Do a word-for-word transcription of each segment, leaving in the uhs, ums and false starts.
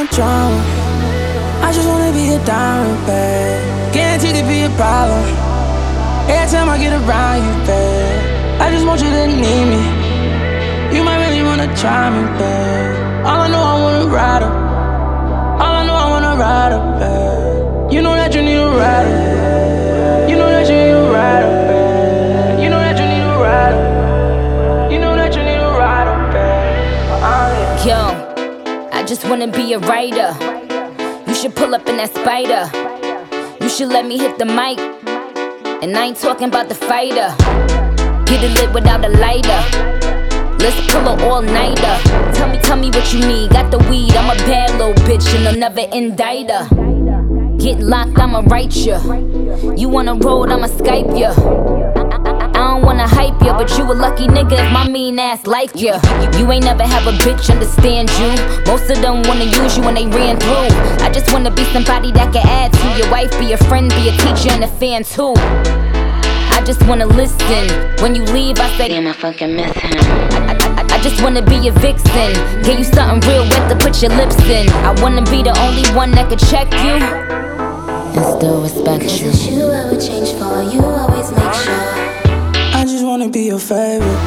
drama. I just wanna be a diamond, babe. Guaranteed to be a problem. Every time I get around you, babe, I just want you to need me. You might really wanna try me, babe. All I know, I wanna ride her. All I know, I wanna ride her, babe. You know that you need a rider. You know that you need a rider, babe. You know that you need a rider. You know that you need a rider, babe. Uh, Yo, I just wanna be a writer. You should pull up in that Spider. You should let me hit the mic. And I ain't talking about the fighter. Get it lit without a lighter. Let's pull an all-nighter. Tell me, tell me what you need. Got the weed, I'm a bad little bitch and I'll never indict her. Get locked, I'ma write ya. You wanna roll, I'ma Skype ya. I don't wanna hype ya, but you a lucky nigga if my mean ass like ya. You ain't never have a bitch understand you. Most of them wanna use you when they ran through. I just wanna be somebody that can add to your wife, be a friend, be a teacher and a fan too. I just wanna listen. When you leave, I say, damn, I fucking miss him. I, I, I just wanna be a vixen. Give you something real wet to put your lips in. I wanna be the only one that could check you and still respect you. 'Cause it's you I would change for. You always make sure. I just wanna be your favorite.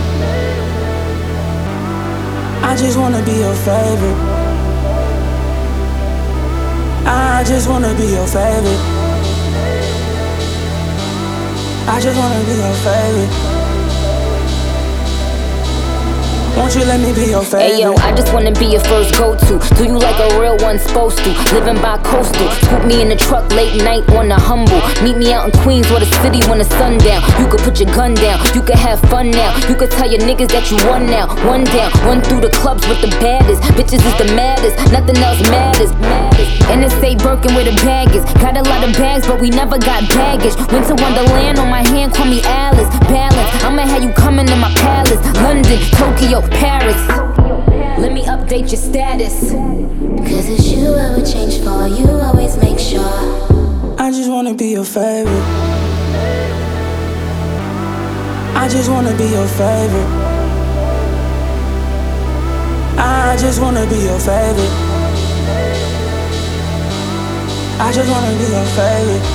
I just wanna be your favorite. I just wanna be your favorite. I just wanna be your favorite. Won't you let me be your favorite? Hey yo, I just wanna be your first go-to. Do you like a real one supposed to? Living by coastal. Scoop me in the truck late night on the humble. Meet me out in Queens or the city when the sun down. You could put your gun down, you could have fun now. You could tell your niggas that you won now. One down, run through the clubs with the baddest. Bitches is the maddest, nothing else matters. And it's say Birkin where the bag is. Got a lot of bags, but we never got baggage. Winter Wonderland on my hand, call me Alice. Balance, I'ma have you coming to my palace. London, Tokyo, Paris. Let me update your status. 'Cause it's you I would change for. You always make sure. I just wanna be your favorite. I just wanna be your favorite. I just wanna be your favorite. I just wanna be your favorite.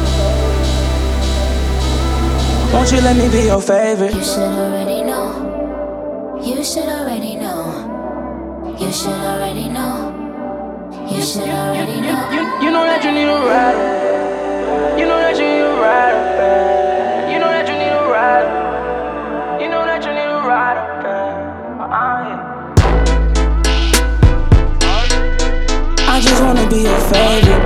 Won't you let me be your favorite? You should already know. You should already know. You should already know. You should already know. You, you know that you need a rider. You know that you need a rider, babe. You know that you need a rider. You know that you need a rider, babe. Uh, yeah. I just wanna be your favorite.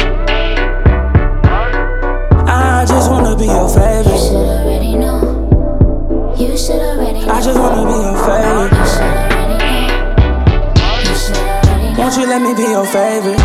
I just wanna be your favorite. You should already know. You should already know. I just wanna be your favorite. You should already know. You should already know. Won't you let me be your favorite?